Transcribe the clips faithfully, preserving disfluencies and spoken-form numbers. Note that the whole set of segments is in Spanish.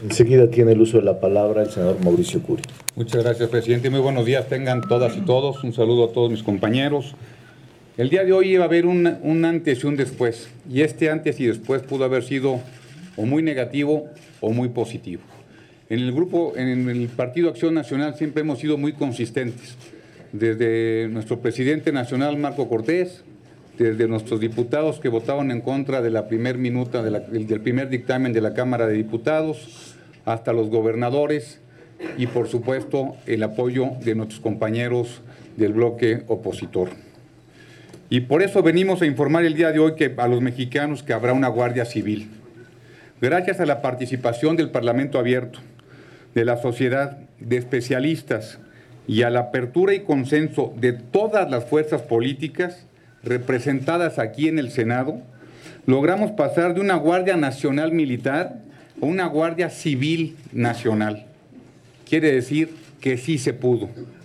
Enseguida tiene el uso de la palabra el senador Mauricio Curi. Muchas gracias, presidente. Muy buenos días, tengan todas y todos. Un saludo a todos mis compañeros. El día de hoy iba a haber un, un antes y un después, y este antes y después pudo haber sido o muy negativo o muy positivo. En el grupo, en el Partido Acción Nacional siempre hemos sido muy consistentes, desde nuestro presidente nacional, Marco Cortés, desde nuestros diputados que votaron en contra de la primer minuta, de la, del primer dictamen de la Cámara de Diputados, hasta los gobernadores y, por supuesto, el apoyo de nuestros compañeros del bloque opositor. Y por eso venimos a informar el día de hoy que a los mexicanos que habrá una Guardia Civil. Gracias a la participación del Parlamento Abierto, de la sociedad, de especialistas y a la apertura y consenso de todas las fuerzas políticas representadas aquí en el Senado, logramos pasar de una Guardia Nacional Militar a una Guardia Civil Nacional. Quiere decir que sí se pudo.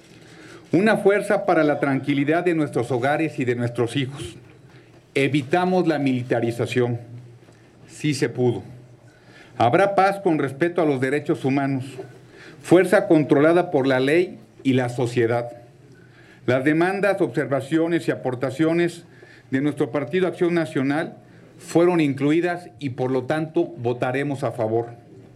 Una fuerza para la tranquilidad de nuestros hogares y de nuestros hijos. Evitamos la militarización. Sí se pudo. Habrá paz con respeto a los derechos humanos. Fuerza controlada por la ley y la sociedad. Las demandas, observaciones y aportaciones de nuestro Partido Acción Nacional fueron incluidas y por lo tanto votaremos a favor.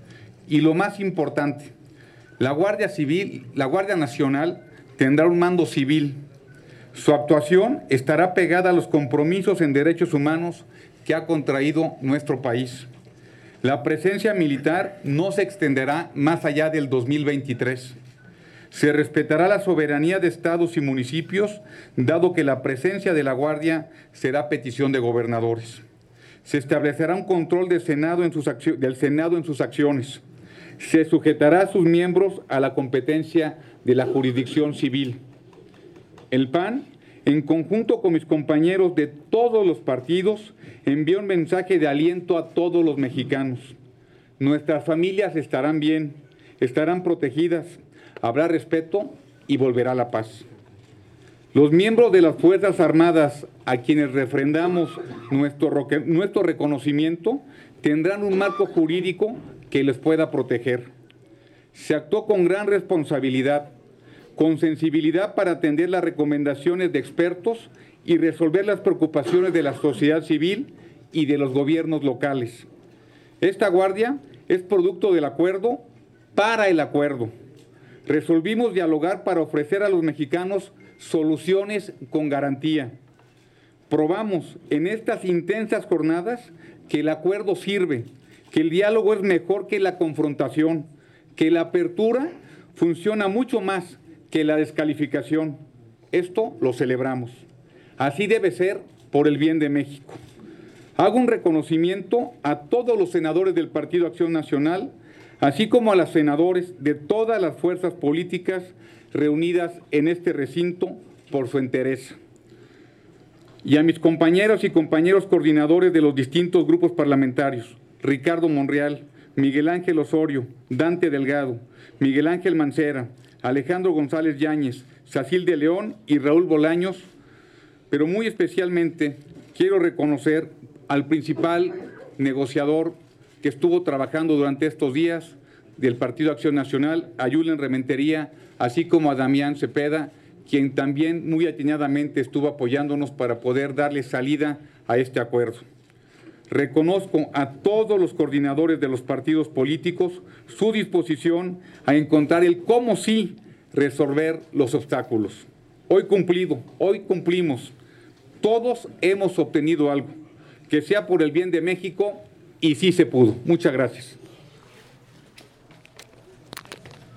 Y lo más importante, la Guardia Civil, la Guardia Nacional tendrá un mando civil. Su actuación estará pegada a los compromisos en derechos humanos que ha contraído nuestro país. La presencia militar no se extenderá más allá del dos mil veintitrés. Se respetará la soberanía de estados y municipios, dado que la presencia de la Guardia será petición de gobernadores. Se establecerá un control del Senado en sus, del Senado en sus acciones. Se sujetará a sus miembros a la competencia de la jurisdicción civil. El P A N, en conjunto con mis compañeros de todos los partidos, envía un mensaje de aliento a todos los mexicanos. Nuestras familias estarán bien, estarán protegidas, habrá respeto y volverá la paz. Los miembros de las Fuerzas Armadas, a quienes refrendamos nuestro, nuestro reconocimiento, tendrán un marco jurídico que les pueda proteger. Se actuó con gran responsabilidad, con sensibilidad para atender las recomendaciones de expertos y resolver las preocupaciones de la sociedad civil y de los gobiernos locales. Esta Guardia es producto del acuerdo para el acuerdo. Resolvimos dialogar para ofrecer a los mexicanos soluciones con garantía. Probamos en estas intensas jornadas que el acuerdo sirve, que el diálogo es mejor que la confrontación, que la apertura funciona mucho más que la descalificación. Esto lo celebramos. Así debe ser por el bien de México. Hago un reconocimiento a todos los senadores del Partido Acción Nacional, así como a los senadores de todas las fuerzas políticas reunidas en este recinto por su entereza. Y a mis compañeros y compañeros coordinadores de los distintos grupos parlamentarios, Ricardo Monreal, Miguel Ángel Osorio, Dante Delgado, Miguel Ángel Mancera, Alejandro González Yáñez, Sacil de León y Raúl Bolaños, pero muy especialmente quiero reconocer al principal negociador que estuvo trabajando durante estos días del Partido Acción Nacional, a Julen Rementería, así como a Damián Cepeda, quien también muy atinadamente estuvo apoyándonos para poder darle salida a este acuerdo. Reconozco a todos los coordinadores de los partidos políticos su disposición a encontrar el cómo sí resolver los obstáculos. Hoy cumplido, hoy cumplimos. Todos hemos obtenido algo, que sea por el bien de México, y sí se pudo. Muchas gracias.